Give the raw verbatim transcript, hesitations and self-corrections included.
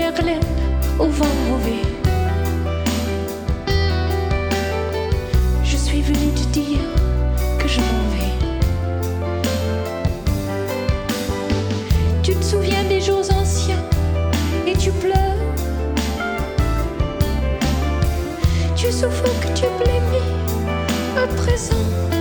Verlaine au vent mauvais. Je suis venue te dire que je m'en vais. Tu te souviens des jours anciens et tu pleures. Tu suffoques, tu blêmis à présent.